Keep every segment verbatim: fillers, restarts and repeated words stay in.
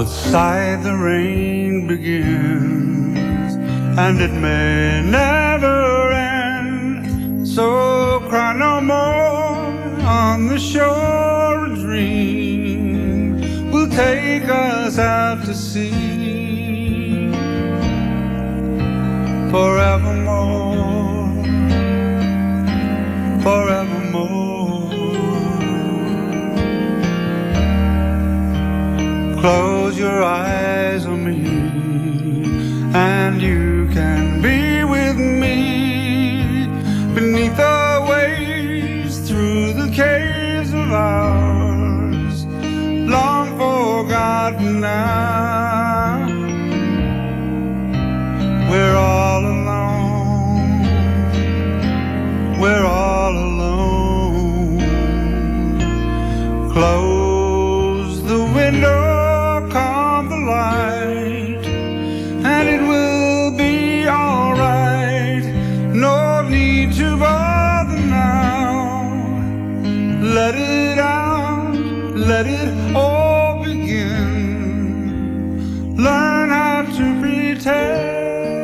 outside the rain begins, and it may never end. So cry no more on the shore. A dream will take us out to sea forevermore, forevermore. Close your eyes on me, and you can be with me beneath the waves, through the caves of ours, long forgotten now. We're all alone, we're all alone. Close the window, calm the light, and it will be alright. No need to bother now. Let it out, let it all begin. Learn how to pretend.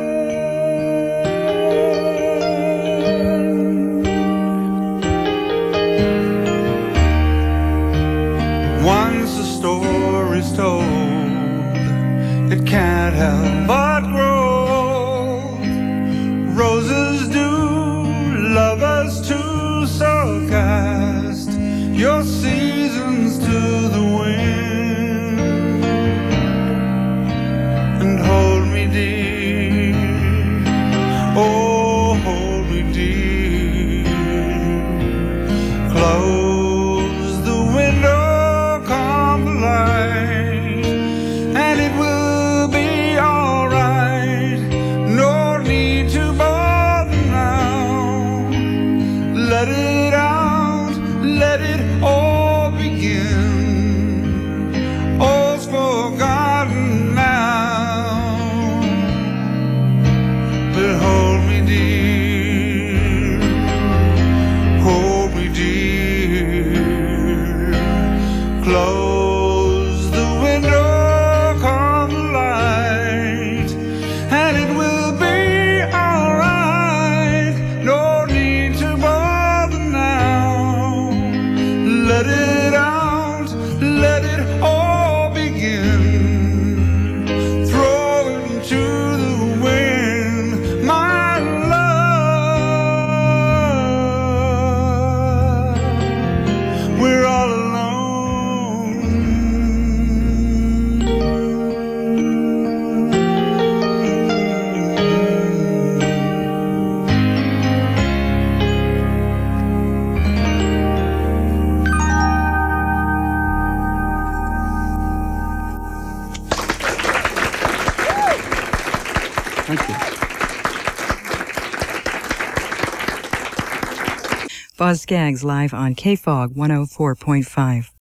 Once a story's told, it can't help but grow. Roses do, lovers too, so cast your seasons to the wind and hold me dear, oh hold me dear. Close the window, calm the light, and it will be alright. No need to bother now. Let it out, let it all begin. All's forgotten now. But hold me dear, hold me dear. Close the window, calm the light, and it will be alright. No need to bother now. Let it out, let it all begin. Throw it into the wind, my love. We're all alone. Thank you. Boz Scaggs live on K F O G one oh four point five.